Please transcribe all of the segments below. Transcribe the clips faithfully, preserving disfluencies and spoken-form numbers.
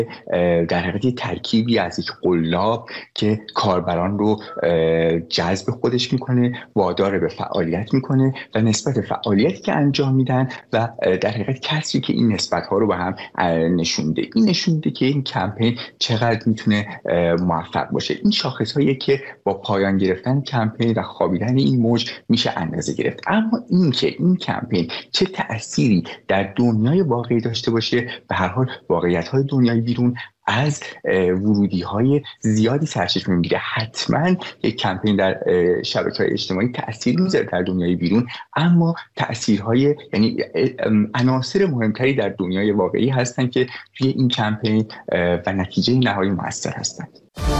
در حقیقت ترکیبی از یک قلاب که کاربران رو جذب خودش میکنه، وادار به فعالیت میکنه و نسبت فعالیتی که انجام میدن و در حقیقت کسی که این نسبت ها رو به هم نشونده. این نشونده که این کمپین چقدر میتونه موفق باشه. این شاخص هایی که با پایان گرفتن کمپین و خوابیدن این موج میشه اندازه گرفت. اما این که این کمپین چه تأثیری در دنیای واقعی داشته باشه، به هر حال واقعیت های دنیای بیرون از ورودی های زیادی سرچشمه میگیره. حتما یک کمپین در شبکه‌های اجتماعی تأثیر میذاره در دنیای بیرون، اما تأثیرهای یعنی عناصر مهمتری در دنیای واقعی هستن که توی این کمپین و نتیجه نهایی مؤثر هستند.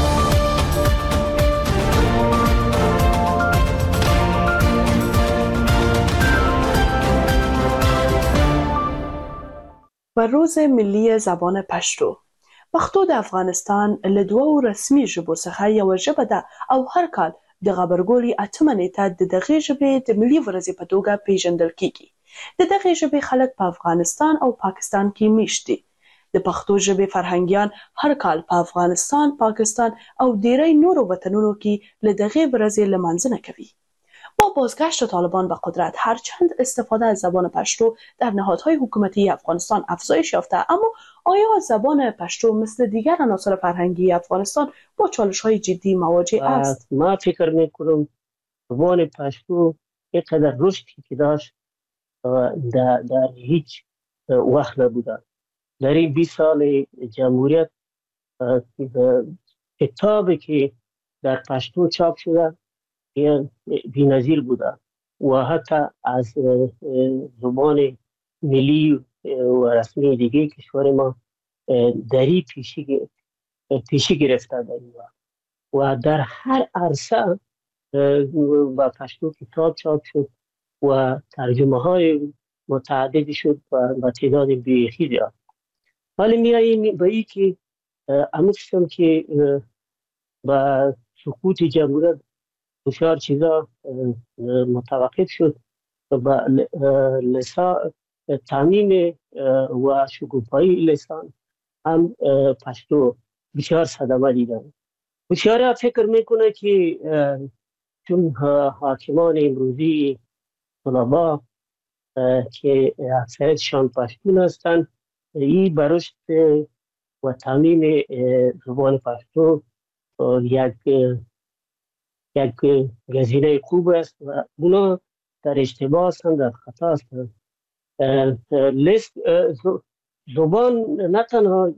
و روز ملی زبان پشتو. پښتو د افغانستان له دوو رسمي ژبو څخه یوه ژبه ده او هر کال د غبرګولي اتمه نیټه د دغې ژبې د ملي ورځې په توګه پیژندل کیږي. د دغې ژبې خلک په افغانستان او پاکستان کې میشت دي. د پښتو ژبې فرهنګیان هر کال په افغانستان، پاکستان او ډیری نورو وطنونو کې له دغې ورځې لمانځنه کوي. با بازگشت طالبان به قدرت هرچند استفاده از زبان پشتو در نهادهای حکومتی افغانستان افزایش یافته، اما آیا زبان پشتو مثل دیگر عناصر فرهنگی افغانستان با چالش‌های جدی مواجه است؟ ما فکر می‌کنم زبان پشتو اینقدر رشدی که داشت در, در هیچ وقت نبوده. در این بیست سال جمهوریت کتابی که در پشتو چاپ شده بی‌نظیر بوده و حتی از زبان ملی و رسمی دیگه کشور ما دری پیشی پیشی گرفته در این و در هر عرصه با پشتو کتاب چاپ شد و ترجمه های متعددی شد و با تعداد بیخی زیاد. حالا میاییم به این که امروزم که با سقوط جمهوریت بسیار چیزا متوقف شد و لسان تعمیم و شکوفایی لسان هم پشتو بسیار صدمه دیدن. بسیار فکر میکنه که چون حاکمان امروزی طلبا که اکثریتشان پشتون هستند، این برشت و تعمیم زبان پشتو یک یک گزینه خوب است و اونا در اشتباه هستند، در خطا هستند. لیست زبان نه تنها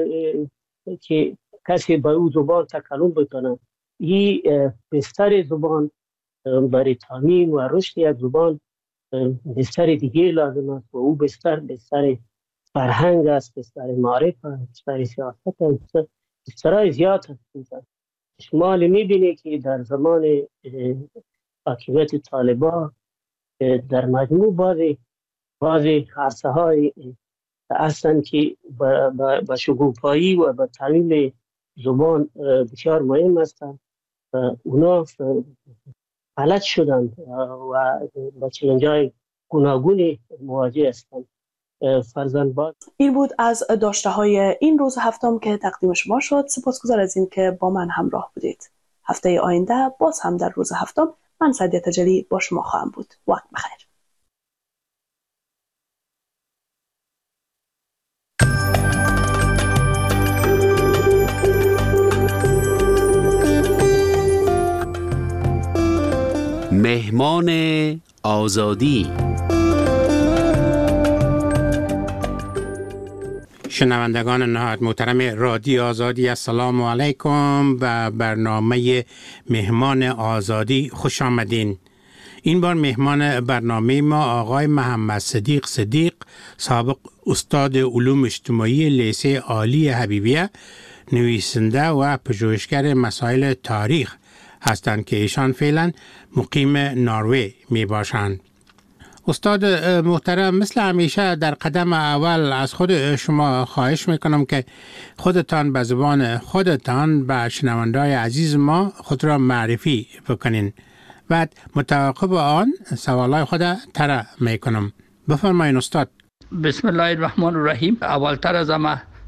که کسی با او زبان تکلم بکنه، این بستر زبان برای تعمیم و رشد یک زبان بستر دیگه لازم است و او بستر بستر فرهنگ است، بستر معرف است، بستر سیاست است، بسترهای زیاد است. شما میبینی که در زمان حاکمیت طالبان در مجموع بعضی بعضی عرصه های هستند که با شکوفایی و با تعمیم زبان بسیار مهم هستند. اونا غلط شدند و با چالش‌های گوناگون مواجه هستند. فرزند باد. این بود از داشته های این روز هفتم که تقدیم شما شد. سپاسگزار از این که با من همراه بودید. هفته آینده باز هم در روز هفتم من سعدیه تجلی با شما خواهم بود. وقت بخیر. مهمان آزادی. شنوندگان نهایت محترم رادیو آزادی، السلام علیکم و برنامه مهمان آزادی خوش آمدین. این بار مهمان برنامه ما آقای محمد صدیق صدیق، سابق استاد علوم اجتماعی لیسه عالی حبیبیه، نویسنده و پژوهشگر مسائل تاریخ هستند که ایشان فعلا مقیم نروژ می باشند. استاد محترم، مثل همیشه در قدم اول از خود شما خواهش میکنم که خودتان به زبان خودتان به شنونده‌های عزیز ما خود را معرفی بکنین. بعد متعاقب آن سوالای خود طرح میکنم. بفرمایید استاد. بسم الله الرحمن الرحیم. اولتر از همه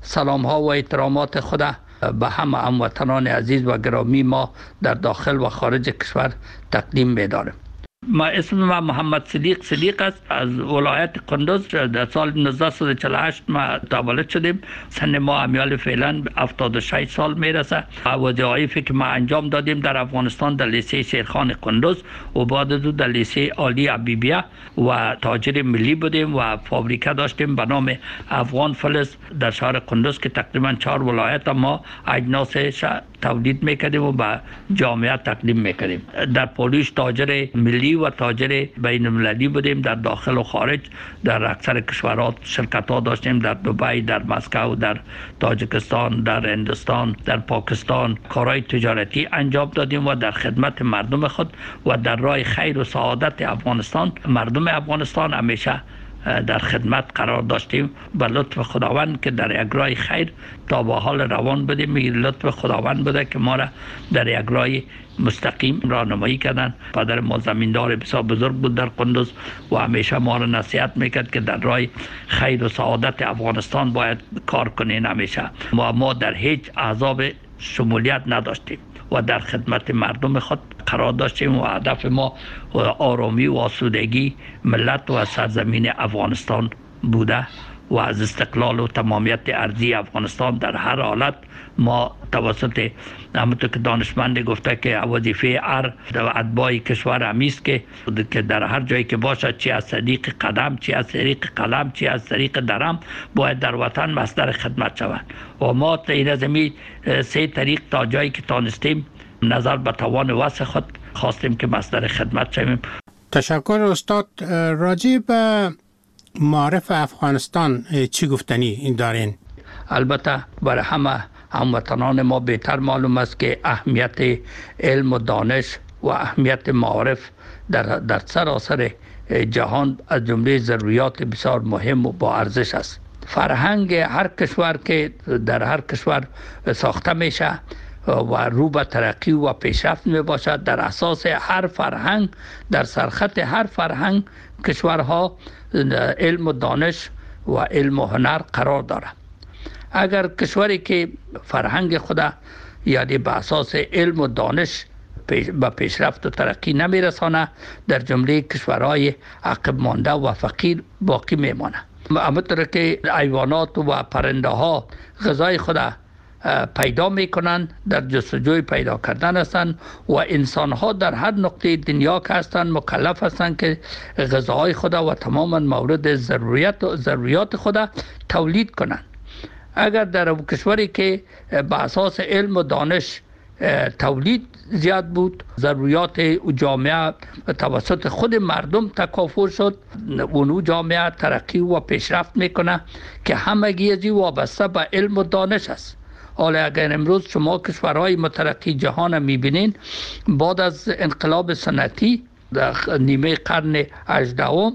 سلام ها و احترامات خود به همه هموطنان عزیز و گرامی ما در داخل و خارج کشور تقدیم می‌دارم. ما اسم ما محمد صدیق صدیق است، از ولایت قندوز. در سال نوزده و چهل و هشت ما تولد شدیم. سن ما امیال فعلا هفتاد و شش سال میرسه. وظایفی که ما انجام دادیم در افغانستان در لیسه شیرخان قندوز و بعد از در لیسه عالی عبیبیه و تاجر ملی بودیم و فابریکه داشتیم به نام افغان فلز در شهر قندوز که تقریبا چهار ولایت ما اجناسش تولید میکردیم و به جامعه تقدیم میکردیم. در پولیش تاجر ملی و تاجر بین المللی بودیم، در داخل و خارج در اکثر کشورها شرکت ها داشتیم، در دبی، در مسکو، در تاجیکستان، در هندوستان، در پاکستان کارهای تجارتی انجام دادیم و در خدمت مردم خود و در راه خیر و سعادت افغانستان مردم افغانستان همیشه در خدمت قرار داشتیم. به لطف خداوند که در یک راه خیر تا به حال روان بودیم. لطف خداوند بوده که ما را در یک راه مستقیم راهنمایی کردن. پدر ما زمیندار بسیار بزرگ بود در قندوز و همیشه ما را نصیحت میکرد که در راه خیر و سعادت افغانستان باید کار کنین. همیشه ما ما در هیچ عذاب شمولیت نداشتیم و در خدمت مردم خود قرار داشتیم و هدف ما آرامی و آسودگی ملت و سرزمین افغانستان بوده و از استقلال و تمامیت ارضی افغانستان در هر حالت ما توسط همونطور که دانشمند گفته که وظیفه هر اتباع کشور همیست که که در هر جایی که باشد، چی از طریق قدم، چی از طریق قلم، چی از طریق درم، باید در وطن مصدر خدمت شود و ما این از می سه طریق تا جایی که تانستیم نظر به توان وسع خود خواستیم که مصدر خدمت شویم. تشکر استاد. راجع به معارف افغانستان چی گفتنی دارین؟ البته برای همه هموطنان ما بهتر معلوم است که اهمیت علم و دانش و اهمیت معارف در در سراسر جهان از جمله ضروریات بسیار مهم و با ارزش است. فرهنگ هر کشور که در هر کشور ساخته میشه و رو به ترقی و پیشرفت می باشد، در اساس هر فرهنگ، در سرخط هر فرهنگ کشورها علم و دانش و علم و هنر قرار دارد. اگر کشوری که فرهنگ خود یعنی به اساس علم و دانش به پیشرفت و ترقی نمی رسانه، در جمله کشورهای عقب مانده و فقیر باقی می مانه. همونطور که حیوانات و پرنده ها غذای خود پیدا میکنند، در جستجوی پیدا کردن هستند و انسان ها در هر نقطه دنیا که هستند مکلف هستند که غذاهای خود و تماما مورد ضروریات و ضروریات خود تولید کنند. اگر در کشوری که به اساس علم و دانش تولید زیاد بود، ضروریات جامعه توسط خود مردم تکافل شد، اونو جامعه ترقی و پیشرفت میکنه که همگی ازی وابسته به علم و دانش است. حالا اگر امروز شما کشورهای مترقی جهان میبینین، بعد از انقلاب صنعتی در نیمه قرن هجدهم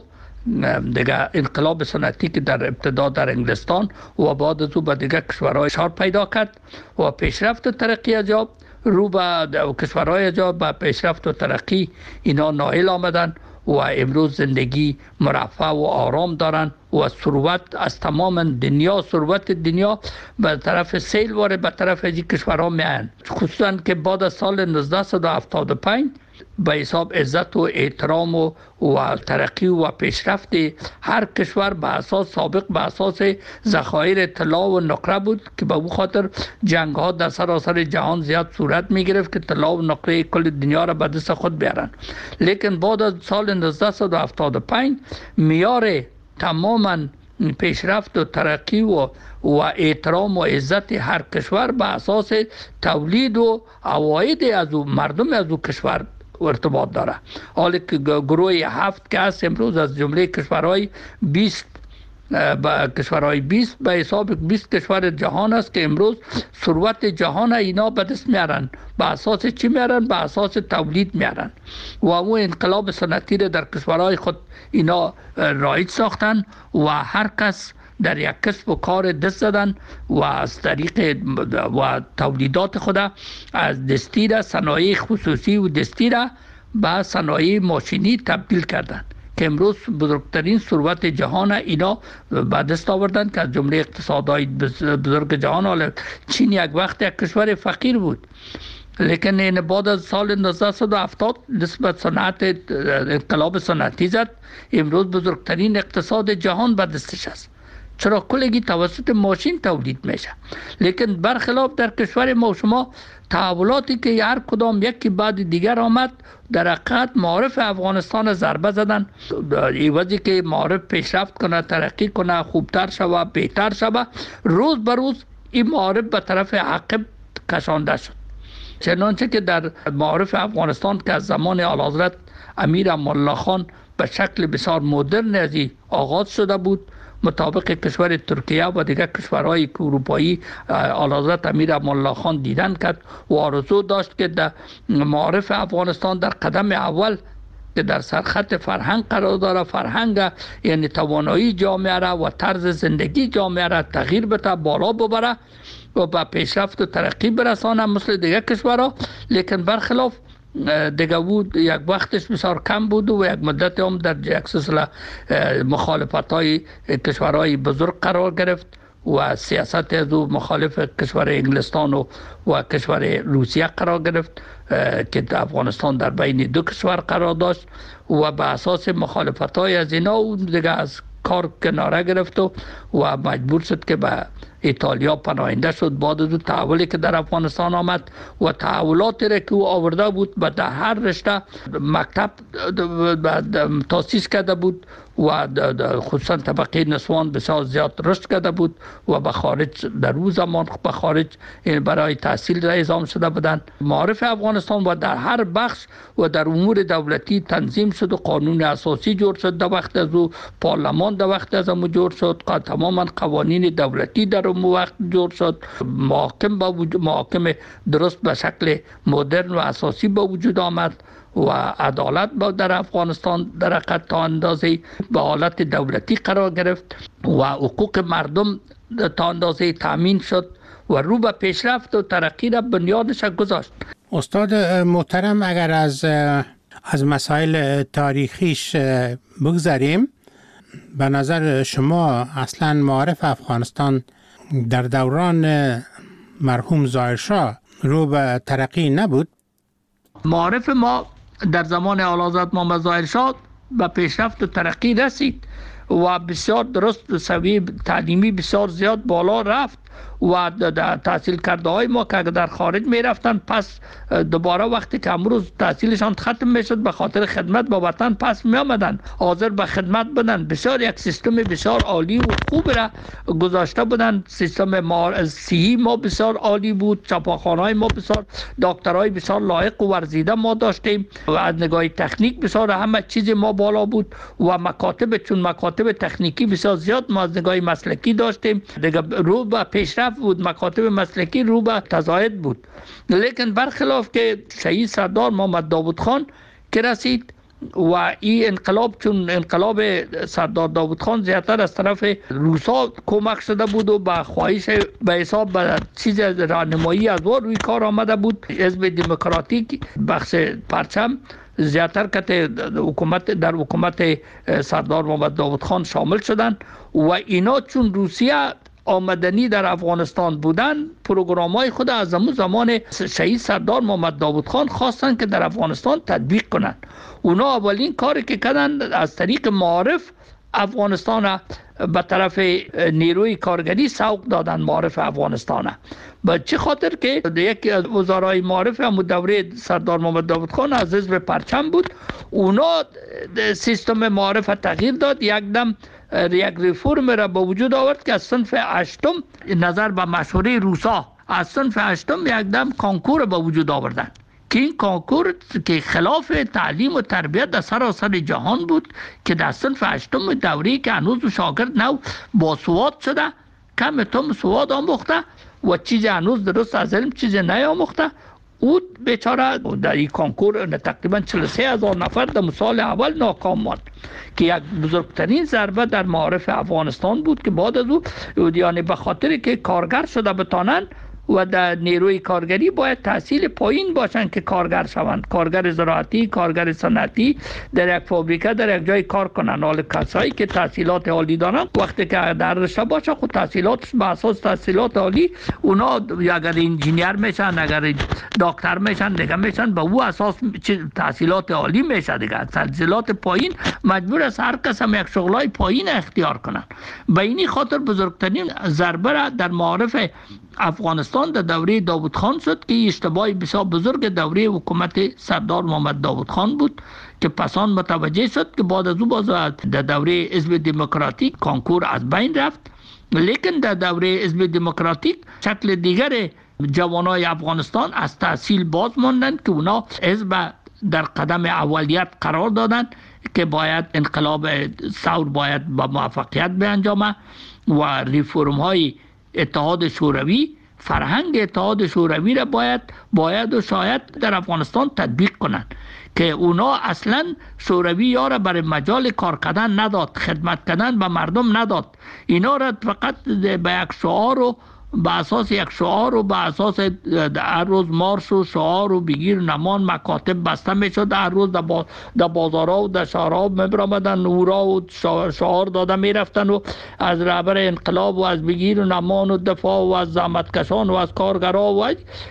دیگه انقلاب صنعتی که در ابتدا در انگلستان و بعد از او به دیگه کشورهای شار پیدا کرد و پیشرفت و ترقی عجاب رو به کشورهای عجاب به پیشرفت و ترقی اینا نائل آمدن و امروز زندگی مرفه و آرام دارن و ثروت از تمام دنیا، ثروت دنیا به طرف سیل وارد به طرف این کشورها میان، خصوصا که بعد از سال نوزده و هفتاد و پنج به حساب عزت و احترام و, و ترقی و پیشرفت هر کشور به اساس سابق به اساس ذخایر طلا و نقره بود که به اون خاطر جنگ ها در سراسر جهان زیاد صورت می گرفت که طلا و نقره کل دنیا را به دست خود بیارن. لیکن بعد از سال نوزده و هفتاد و پنج میار تماما پیشرفت و ترقی و و احترام و عزت هر کشور به اساس تولید و عواید از مردم از او کشور ارتباط داره. حالا که گروه هفت که هست امروز از جمله کشورهای بیست با کشورهای بیست به حساب بیست کشور جهان است که امروز ثروت جهان اینا به دست میارن. به اساس چی میارن؟ به اساس تولید میارن و اون انقلاب صنعتی در کشورهای خود اینا رایج ساختن و هر کس در یک کسب و کار دست زدن و از طریق و تولیدات خود از دستی را صنایع خصوصی و دستی را به صنایع ماشینی تبدیل کردن که امروز بزرگترین ثروت جهان اینا به دست آوردن که از جمله اقتصادهای بزرگ جهان. حالا چین یک وقت یک کشور فقیر بود، لیکن این بعد از سال نوزده هفتاد نسبت صنعت انقلاب صنعتی زد، امروز بزرگترین اقتصاد جهان به دستش است. چرا؟ کلگی توسط ماشین تولید میشه. لیکن برخلاف در کشور ما شما تحولاتی که هر کدام یکی بعد دیگر آمد، در حقیقت معارف افغانستان ضربه زدن. ایوازی که معارف پیشرفت کنه، ترقی کنه، خوبتر شوه، بهتر شوه، روز به روز این معارف به طرف عقب کشانده شد. چنانچه که در معارف افغانستان که از زمان اعلیحضرت امیر امان الله خان به شکل بسیار مدرن از آغاز شده بود، مطابق کشور ترکیه و دیگر کشورهای اروپایی اعلیحضرت امیر امان الله خان دیدن کرد و آرزو داشت که در معارف افغانستان در قدم اول که در سرخط فرهنگ قرار داره، فرهنگ یعنی توانایی جامعه را و طرز زندگی جامعه را تغییر بده، بالا ببره و به پیشرفت و ترقی برسانه مثل دیگر کشورها. لیکن برخلاف دیگه بود، یک وقتش بسیار کم بود و یک مدت هم در یک سلسله مخالفت های کشورهای بزرگ قرار گرفت و سیاست از او مخالف کشور انگلستان و, و کشور روسیه قرار گرفت که افغانستان در بین دو کشور قرار داشت و به اساس مخالفت های از اینا اون دیگه از کار کناره گرفت و, و مجبور شد که به ایتالیا پناهنده شد. بعد از تحولی که در افغانستان آمد و تحولاتی را که او آورده بود به در هر رشته مکتب تاسیس کرده بود و خصوصا طبقه نسوان بسیار زیاد رشد کرده بود و به خارج در روز زمان به خارج برای تحصیل را اعزام شده بودند. معارف افغانستان و در هر بخش و در امور دولتی تنظیم شد و قانون اساسی جور شد. در وقت از او پارلمان در وقت از او جور شد، تماما قوانین دولتی در اون وقت جور شد، محاکم با وجود محاکم درست به شکل مدرن و اساسی با وجود آمد و عدالت با در افغانستان در حقیقت تا اندازه به حالت دولتی قرار گرفت و حقوق مردم تا اندازه تامین شد و رو به پیشرفت و ترقی را بنیادش گذاشت. استاد محترم، اگر از از مسائل تاریخیش بگذاریم، به نظر شما اصلا معارف افغانستان در دوران مرحوم ظاهرشاه رو به ترقی نبود؟ معارف ما در زمان اعلیحضرت محمد ظاهرشاه به پیشرفت و ترقی رسید و بسیار درست سویه تعلیمی بسیار زیاد بالا رفت و در تحصیل کرده های ما که در خارج می رفتن پس دوباره وقتی که امروز تحصیلشان ختم می شد به خاطر خدمت با وطن پس می آمدن، حاضر به خدمت بدن. بسیار یک سیستم بسیار عالی و خوب را گذاشته بودن. سیستم صحی ما بسیار عالی بود، چاپاخانه های ما بسیار، دکترای بسیار لایق و ورزیده ما داشتیم و از نگاه تکنیک بسیار همه چیز ما بالا بود و مکاتب چون مکاتب تکنیکی بسیار زیاد ما از نگاه مسلکی داشتیم. دیگه رو به پیشرفت بود، مکاتب مسلکی رو به تزاید بود. لیکن برخلاف که شهید سردار محمد داود خان که رسید و این انقلاب چون انقلاب سردار داود خان زیادتر از طرف روسا کمک شده بود و با خواهش به حساب به چیز راهنمایی از او روی کار آمده بود، حزب دموکراتیک بخش پرچم زیادتر که حکومت در حکومت سردار محمد داود خان شامل شدند و اینا چون روسیه آمدنی در افغانستان بودن، پروگرام‌های خود از همون زمان شهید سردار محمد داود خان خواستن که در افغانستان تطبیق کنند. اونا اولین کاری که کردن از طریق معارف افغانستان به طرف نیروی کارگری سوق دادن. معارف افغانستان به چه خاطر که یکی از وزرای معارف هم دوره سردار محمد داود خان از حزب پرچم بود. اونا سیستم معارف تغییر داد، یک دم یک ریفورم را به وجود آورد که از صنف هشتم نظر به مشوره روسا از صنف هشتم یک دم کانکور به وجود آوردن که این کانکور که خلاف تعلیم و تربیت در سراسر جهان بود که در صنف هشتم دوری که هنوز شاگرد نو با سواد شده، کم تم سواد آموخته و چیز هنوز درست از علم چیز نیاموخته، او بیچاره در این کانکور تقریبا چهل و سه هزار نفر در سال اول ناکام ماند که یک بزرگترین ضربه در معارف افغانستان بود که بعد از او یعنی به خاطر که کارگر شده بتانن و در نیروی کارگری باید تحصیل پایین باشند که کارگر شوند، کارگر زراعتی، کارگر صنعتی، در یک فابریکه در یک جای کار کنند. حال کسایی که تحصیلات عالی دارند وقتی که در رشته باشه خود تحصیلاتش به اساس تحصیلات عالی، اونا اگر انجینیر میشن، اگر دکتر میشن دیگه میشن به او اساس تحصیلات عالی میشه دیگه. تحصیلات پایین مجبور است هر کس هم یک شغلای پایین اختیار کنن. به این خاطر بزرگترین ضربه را در معارف افغانستان در دوره داوود خان شد که اشتباهی بسیار بزرگ دوره حکومت سردار محمد داوود خان بود که پسان متوجه شد که بعد از او باز در دوره حزب دموکراتیک کانکور از بین رفت. لیکن در دوره حزب دموکراتیک شکل دیگر جوانای افغانستان از تحصیل باز ماندند که اونا حزب در قدم اولیت قرار دادند که باید انقلاب ثور باید با موفقیت بیانجامه و ریفرم های اتحاد شوروی، فرهنگ اتحاد شوروی را باید باید و شاید در افغانستان تطبیق کنند که اونا اصلا شوروی یا را برای مجال کار کردن نداد، خدمت کردن به مردم نداد. اینا را فقط به یک شعار و به اساس یک شعار و به اساس هر روز مارش و شعار و بگیر نمان مکاتب بسته میشد، هر روز در با بازارها و در شهرها میبرامدن نورا و شعار داده میرفتن و از رهبر انقلاب و از بگیر و نمان و دفاع و از زحمتکشان و از کارگرها و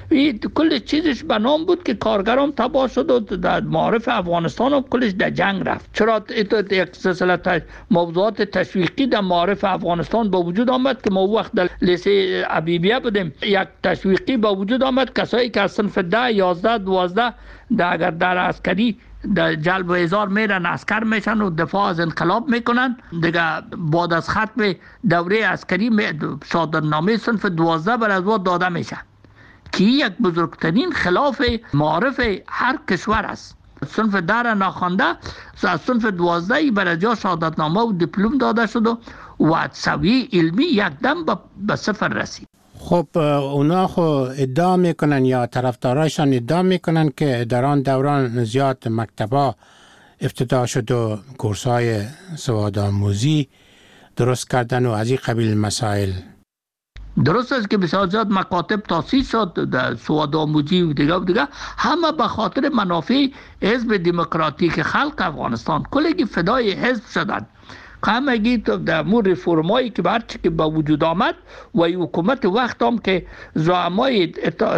کل چیزش به نام بود که کارگرام تباه شد و در معارف افغانستان هم کلش در جنگ رفت. چرا یک سلسله موضوعات تشویقی در معارف افغانستان با وجود آمد که ما وقت در لیسه حبیبیه بودیم، یک تشویقی با وجود آمد کسایی که از صنف ده، یازده، دوازده در اگر در عسکری در جلب و احضار میرن عسکر میشن و دفاع از انقلاب میکنن دیگه. بعد از ختم دوره عسکری شهادتنامه صنف دوازده بر از وقت داده میشه که یک بزرگترین خلاف معارف هر کشور است. صنف ده را ناخوانده از صنف دوازده بر از جا شهادتنامه و دیپلم داده شد و سویه علمی یک دم به صفر رسید. خب اونا خو ادعا میکنن یا طرفدارایشان ادعا میکنن که در آن دوران زیاد مکتبا افتتاح شد و کورس‌های سوادآموزی درست کردن و از این قبیل مسائل. درست است که بسیار زیاد مکاتب تاسیس شد در سوادآموزی و دیگه و دیگه، همه به خاطر منافع حزب دموکراتیک خلق افغانستان. کلگی فدای حزب شدند. همگی در مور ریفرمایی که برچه که با وجود آمد و حکومت وقت هم که زعمای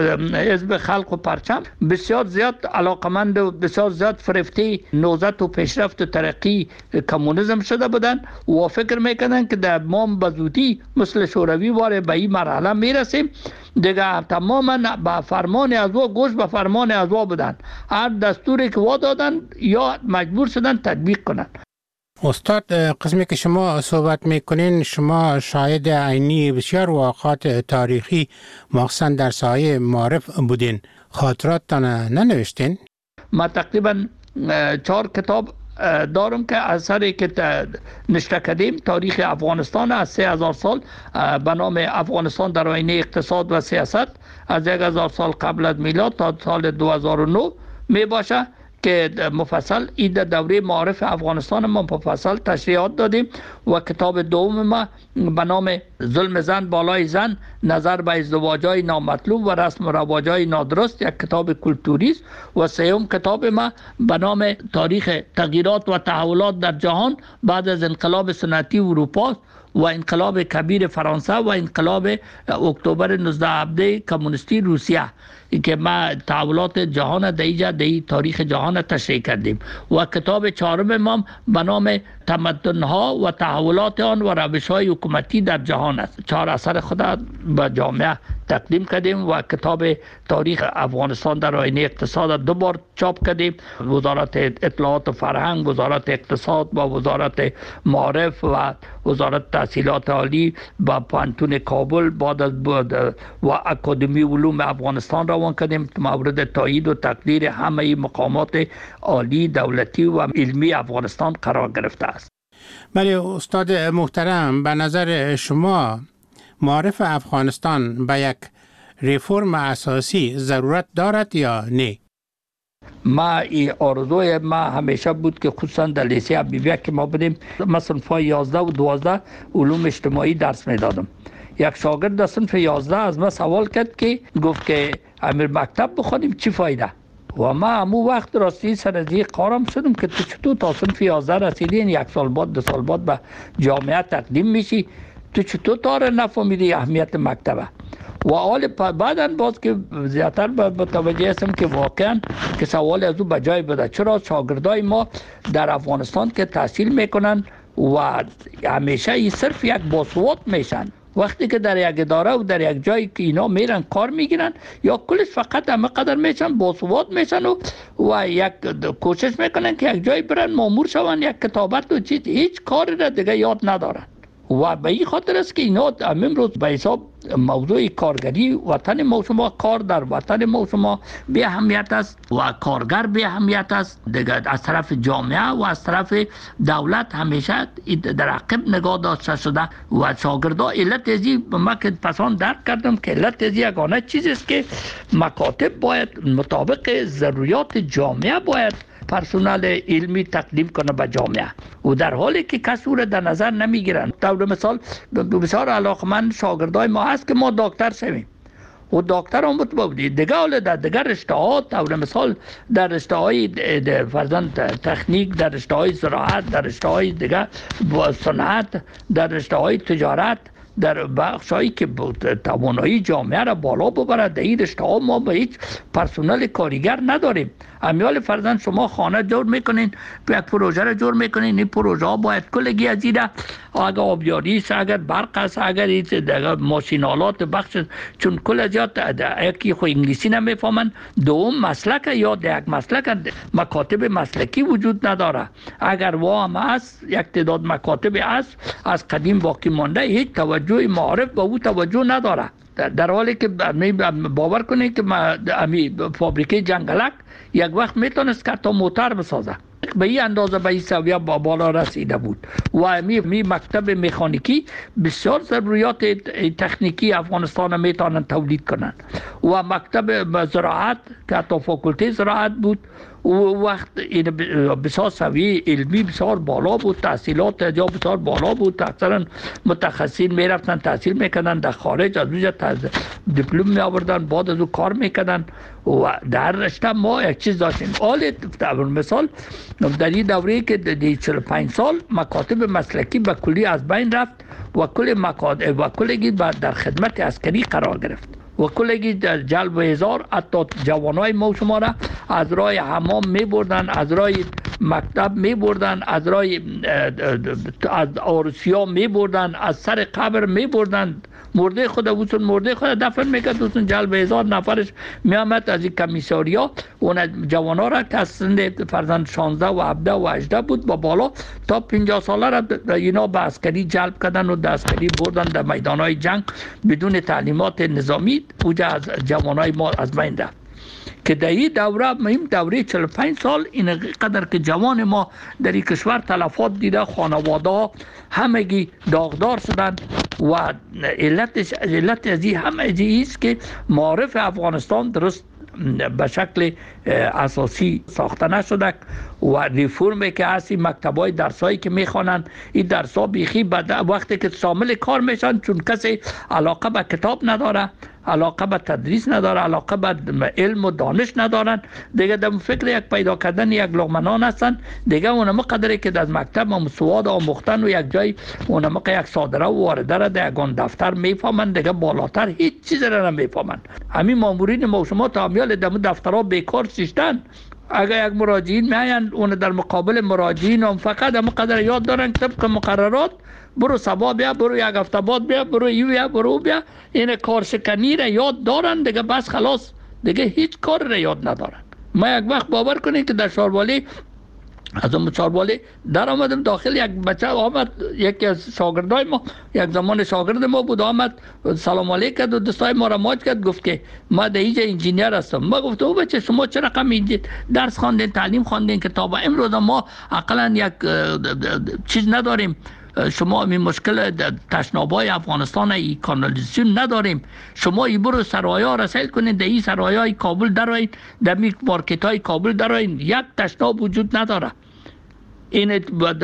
حزب خلق و پرچم بسیار زیاد علاقمند و بسیار زیاد فرفته نهضت و پیشرفت و ترقی کمونیسم شده بودن و فکر میکنن که در ما به زودی مثل شوروی واره به این مرحله میرسیم دیگه. تماما به فرمان از او گوش به فرمان از او بودن، هر دستوری که وا دادن یا مجبور شدن تطبیق کنن. استاد، قسمی که شما صحبت میکنین شما شاهد عینی بسیار واقعات تاریخی مخصوصا در سایه معارف بودین، خاطراتتان ننوشتین؟ ما تقریبا چهار کتاب دارم که اثری که نشر کردیم تاریخ افغانستان از سه هزار سال به نام افغانستان در آینه اقتصاد و سیاست از یک هزار سال قبل از میلاد تا سال دو هزار و نه می باشه که مفصل این در دوره معارف افغانستان ما مفصل تشریحات دادیم. و کتاب دوم ما به نام ظلم زن بالای زن، نظر به ازدواج‌های نامطلوب و رسم و رواج‌های نادرست، یک کتاب کلتوری است. و سوم کتاب ما به نام تاریخ تغییرات و تحولات در جهان بعد از انقلاب صنعتی اروپا و انقلاب کبیر فرانسه و انقلاب اکتبر نوزده هفده کمونیستی روسیه که ما تحولات جهان در اینجا در تاریخ جهان تشریح کردیم. و کتاب چهارم ما به نام تمدن‌ها و تحولات آن و روش‌های حکومتی در جهان است. چهار اثر خود به جامعه تقدیم کردیم و کتاب تاریخ افغانستان در آینه اقتصاد دو بار چاپ کردیم. وزارت اطلاعات و فرهنگ، وزارت اقتصاد و وزارت معارف و وزارت تحصیلات عالی با پانتون کابل بعد از و اکادمی علوم افغانستان روان کردیم مورد تایید و تقدیر همه مقامات عالی دولتی و علمی افغانستان قرار گرفته است. بله استاد محترم، به نظر شما معارف افغانستان به یک ریفرم اساسی ضرورت دارد یا نه؟ ما ای آرزوی ما همیشه بود که خصوصا در لیسه حبیبیه که ما بودیم مثلا فای یازده و دوازده علوم اجتماعی درس میدادم. یک شاگرد در صنف یازده از من سوال کرد که گفت که امیر مکتب بخونیم چی فایده؟ و ما همون وقت راستی سر از یک قارم شدم که تو چطور تا صنف یازده رسیدین، یک سال بعد دو سال بعد به جامعه تقدیم میشی، تو چطور تا نفهمیدی اهمیت مکتبه؟ و حال بعداً باز که زیادتر متوجه هستم که واقعاً که سوال از او بجای بده. چرا شاگردای ما در افغانستان که تحصیل میکنن و همیشه ای صرف یک باسواد میشن، وقتی که در یک اداره و در یک جایی که اینا میرن کار میگیرن یا کلش فقط همه قدر میشن باسواد میشن و, و یک کوشش میکنن که یک جایی برن مامور شون، یک کتابت و چیز، هیچ کاری را دیگه یاد ندارن. و به این خاطر است که اینا امروز به حساب موضوع کارگری وطن ما شما، کار در وطن ما شما به اهمیت است و کارگر به اهمیت است دیگه. از طرف جامعه و از طرف دولت همیشه در عقب نگاه داشته شده و شاگردا علت ازی ما که پسان درک کردم که علت ازی یگانه چیزی است که مکاتب باید مطابق ضروریات جامعه باید پرسنل علمی تقدیم کنه به جامعه و در حالی که کسی را در نظر نمیگیرن. طور مثال بسیار علاقمند شاگردای ما هست که ما دکتر شویم و دکتر هم بودی دیگه، حالا در دیگر رشته ها طور مثال در رشته های فرزند تکنیک، در رشته های زراعت، در رشته های دیگه صنعت، در رشته های تجارت، در بخشایی که توانایی جامعه را بالا ببرد، در این رشته ها ما به هیچ پرسنل کارگر نداریم. امیال فرزند شما خانه جور میکنین، یک پروژه را جور میکنین، این پروژه ها باید کلگی از این اگر آبیاری است، اگر برق است، اگر ماشینالات بخش، چون کل از یاد یکی خو انگلیسی نمیفهمن، دوم مسلک یا در یک مسلک مکاتب مسلکی وجود نداره. اگر وام است یک تعداد مکاتب است از قدیم باقی مانده، هیچ توجه معارف به او توجه نداره. در حالی که باور کنید که امی فابریکه جنگلک یک وقت میتونست که تا موتر بسازه، به این اندازه به این سویه با بالا رسیده بود. و می, می مکتب مکانیکی بسیار ضروریات تکنیکی افغانستان میتونن تولید کنن و مکتب زراعت که حتی فاکولته زراعت بود و وقت این بسیار سویه علمی بسیار بالا بود، تحصیلات یا بسیار بالا بود، اکثرا متخصصین میرفتن تحصیل میکنن در خارج، از اونجا دیپلم می آوردن، بعد از اون کار میکنن و در رشته ما یک چیز داشتیم. حال مثال در این دوره که در چهل و پنج سال مکاتب مسلکی به کلی از بین رفت و کل مکاتب و کلگی در خدمت عسکری قرار گرفت و کلگی در جلب هزار حتی جوانای ما شما را از راه حمام می بردن، از راه مکتب می بردن، از راه از آرسیا می بردن، از سر قبر می بردن، مرده خود اوسون مرده خود دفن میکرد، اوسون جلب هزار نفرش میامد از این کمیساریا اون جوانا را که از سند فرزند شانزده و هفده و هجده بود با بالا تا پنجاه ساله را اینا به عسکری جلب کردن و در عسکری بردن در میدانهای جنگ بدون تعلیمات نظامی. اوجا از جوانای ما از بین رفت که در این دوره مهم دوره چهل و پنج سال این قدر که جوان ما در این کشور تلفات دیده، خانواده ها همگی داغدار شدن و علتش علت از این هم است که معارف افغانستان درست به شکل اساسی ساخته نشده و ریفورمی که هستی مکتبای درسایی که میخوانن این درسا بیخی بعد وقتی که شامل کار میشن چون کسی علاقه به کتاب نداره، علاقه به تدریس نداره، علاقه به علم و دانش ندارن، دیگه در فکر یک پیدا کردن یک لقمه هستن دیگه. اونم قدری که از مکتب هم سواد آموختن و یک جای اونم یک صادره و وارده را در یگان دفتر میفهمن، دیگه بالاتر هیچ چیز را نمیفهمن. همین مامورین ما شما تامیال در دفترها بیکار شیشتن. اگر یک مراجعین میاین اون در مقابل مراجعین هم فقط هم قدر یاد دارن طبق مقررات، برو سبا بیا، برو یک هفته بعد بیا، برو یو بیا، برو بیا، این کارشکنی را یاد دارن دیگه، بس خلاص دیگه هیچ کار را یاد ندارن. ما یک وقت باور کنید که در شاروالی از اون چاروالی در آمدم داخل، یک بچه آمد، یکی از شاگردای ما یک زمان شاگرد ما بود، آمد سلام علیک کرد و دستای ما را ماچ کرد، گفت که ما در اینجا انجینیر هستم. ما گفت او بچه شما چه رقم درس خواندین، تعلیم خواندین که تا به امروز ما اقلا یک چیز نداریم، شما این مشکل تشنابای افغانستان ای کانالیزاسیون نداریم، شما ای برو سرایا رسیل کنید، در این سرایای کابل درایید، در می مارکت های کابل درایید، یک تشناب وجود نداره. این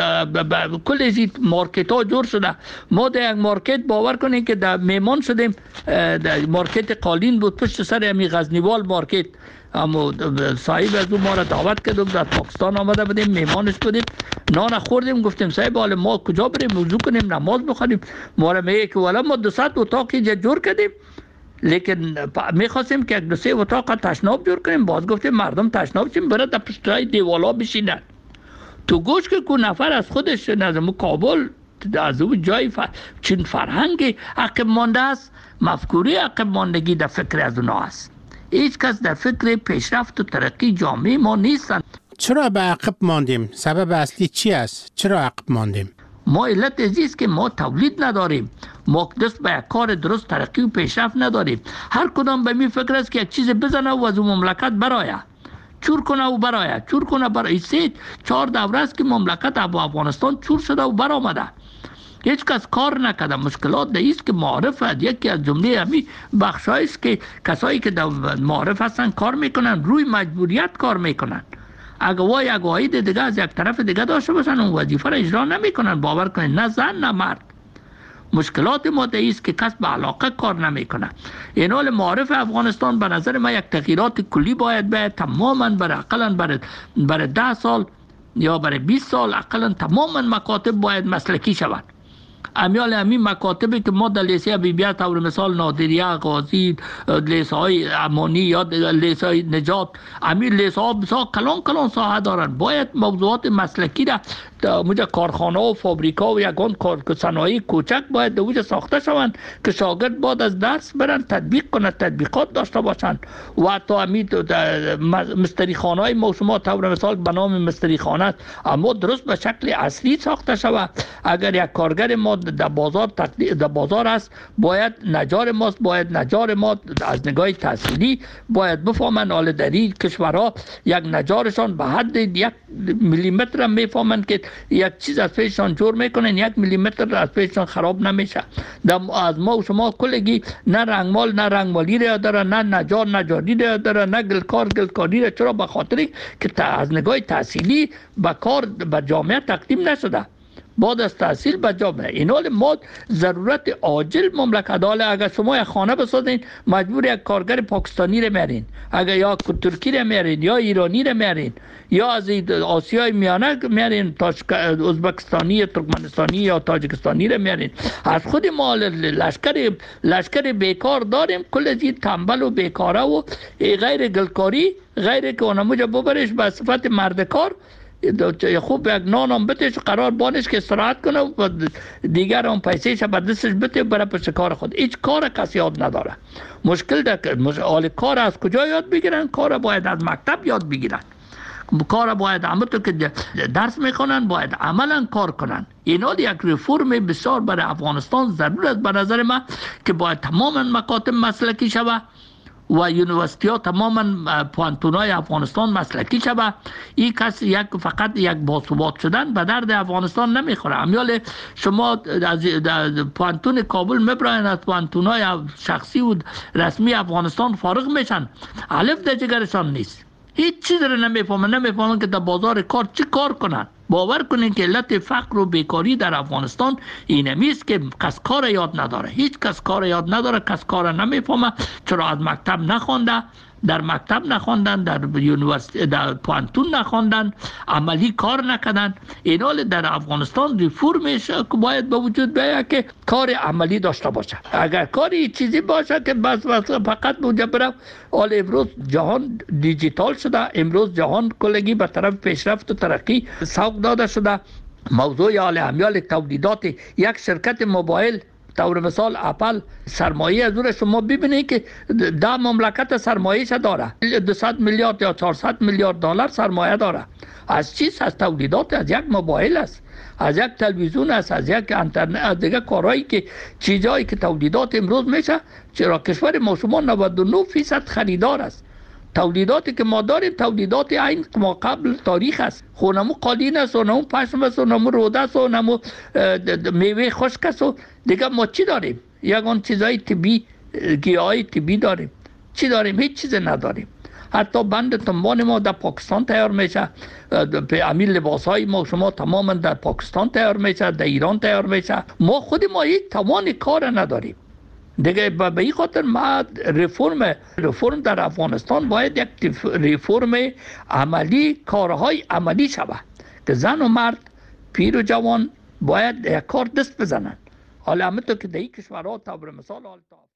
کل از مارکت ها جور شده. ما در یک مارکت باور کنیم که در میمان شدیم، در مارکت قالین بود پشت سر امی غزنیوال مارکت، اما صاحب از اون ما را دعوت کردیم، در پاکستان آمده بودیم، میمانش بودیم، نان خوردیم، گفتیم صاحب حالا ما کجا بریم وضو کنیم نماز بخونیم؟ ما را میگه که والا ما دو صد اتاق اینجا جور کردیم، لیکن میخواستیم که یک دو سه اتاق تشناب جور کنیم. باز گفتیم مردم تشناب چیم برای در پشتای دیوالا بشینن. تو گوش که کو نفر از خودش نظم کابل از اون جای ف... چین فرهنگی عقب مانده است، مفکوری عقب ماندگی در فکر از اونا است. هیچ کس در فکر پیشرفت و ترقی جامعه ما نیستن. چرا به عقب ماندیم؟ سبب اصلی چی است؟ چرا عقب ماندیم؟ ما علت ازیست که ما تولید نداریم، ما دست به یک کار درست ترقی و پیشرفت نداریم. هر کدام به می فکر است که یک چیز بزنه و از اون مملکت برایه، چور کنه و برایه، چور کنه برای سه چهار دوره است که مملکت افغانستان چور شده و برآمده. هیچ کس کار نکرده. مشکلات ده است که معارف یکی از جمله همی بخشایی است که کسایی که در معارف هستن کار میکنن، روی مجبوریت کار میکنن. اگه وای اگه واحد دیگه از یک طرف دیگه داشته باشن اون وظیفه را اجرا نمیکنن. باور کنید نه زن نه مرد. مشکلات ما ده است که کس به علاقه کار نمیکنه. این حال معارف افغانستان به نظر ما یک تغییرات کلی باید باید تماما برای اقلا برای برای ده سال یا برای بیست سال اقلا تماما مکاتب باید مسلکی شود. امیال همین مکاتبی که ما در لیسه بیبیت طور مثال نادریه، غازی، لیسه های امانی یا لیسه های نجات، همین لیسه ها بسیار کلان کلان ساحه دارن. باید موضوعات مسلکی را موجه کارخانه و فابریکا و یگان کار صنایع کوچک باید دوجه ساخته شوند که شاگرد بعد از درس برن تطبیق کنند، تطبیقات داشته باشند. و حتی همین مستری خانه های ما شما طور مثال به نام مستری خانه اما درست به شکل اصلی ساخته شود. اگر یک کارگر ما در بازار در بازار است باید نجار ماست، باید نجار ما از نگاه تحصیلی باید بفهمن حال در این کشورها یک نجارشان به حد یک میلیمتر هم میفهمن که یک چیز از پیششان جور میکنن، یک میلیمتر از پیششان خراب نمیشه. از ما و شما کلگی نه رنگمال نه رنگمالی را داره، نه نجار نجاری را داره، نه گلکار گلکاری را. چرا؟ به خاطر که از نگاه تحصیلی به کار به جامعه تقدیم نشده. بعد از تحصیل به جامعه این حال ما ضرورت عاجل مملکت حاله. اگر شما یک خانه بسازین مجبور یک کارگر پاکستانی رو میارین، اگر یا ترکی رو میارین یا ایرانی رو میارین یا از آسیای میانه میارین، ازبکستانی یا ترکمنستانی یا تاجیکستانی رو میارین. از خود ما لشکر لشکر بیکار داریم، کل از این تنبل و بیکاره و غیر گلکاری، غیر که اونموجه ببرش به صفت مردکار خوب یک نان هم بتش قرار بانش که استراحت کنه و دیگر هم پیسهش به دستش بته برای پشت کار خود. هیچ کار کسی یاد نداره. مشکل ده مشکل کار از کجا یاد بگیرن؟ کار باید از مکتب یاد بگیرن. کار باید همه تو که درس میخونن باید عملا کار کنن. اینا یک ریفورم بسیار برای افغانستان ضرورت به نظر من که باید تماما مکاتب مسلکی شود و یونیورسیتی ها تماما پوانتون های افغانستان مسلکی شود. این کس یک فقط یک باثبات شدن به درد افغانستان نمیخوره. امیال شما از پوانتون کابل میبراین از پوانتون های شخصی و رسمی افغانستان فارغ میشن، الف در جگرشان نیست، هیچ چیز رو نمیفهمن، نمیفهمن که در بازار کار چی کار کنن. باور کنین که علت فقر و بیکاری در افغانستان اینمی است که کس کار یاد نداره. هیچ کس کار یاد نداره، کس کار نمیفهمه. چرا؟ از مکتب نخونده، در مکتب نخوندن، در یونیورسیتی در پوانتون نخوندن، عملی کار نکردن. این حال در افغانستان ریفورمش باید به وجود بیاید که کار عملی داشته باشه. اگر کاری چیزی باشه که بس بس فقط بوده بره. حال امروز جهان دیجیتال شده، امروز جهان کلگی به طرف پیشرفت و ترقی سوق داده شده. موضوع حال همیال تولیدات یک شرکت موبایل طور مثال اپل سرمایه از اون شما ببینید که ده مملکت سرمایه‌اش داره، دویست میلیارد یا چهارصد میلیارد دلار سرمایه داره. از چیز؟ از تولیدات، از یک موبایل است، از یک تلویزیون است، از یک اینترنت، از دیگه کارهایی که چیزایی که تولیدات امروز میشه. چرا کشور ما شما نود و نه درصد خریدار است. تولیداتی که ما داریم تولیدات این ما قبل تاریخ است. خونمو قالین است، اونمو پشم است، اونمو روده است، اونمو میوه خشک است. و دیگه ما چی داریم؟ یگان چیزای طبی، گیاهای طبی داریم. چی داریم؟ هیچ چیز نداریم. حتی بند تنبان ما در پاکستان تیار میشه، امیر لباس های ما شما تماما در پاکستان تیار میشه، در ایران تیار میشه. ما خود ما هیچ توان کار نداریم دیگه. به این خاطر ما رفرم رفرم در افغانستان باید یک رفرم عملی، کارهای عملی شود که زن و مرد، پیر و جوان باید یک کار دست بزنن. حالا همه تو که در این کشورها تا مثال حال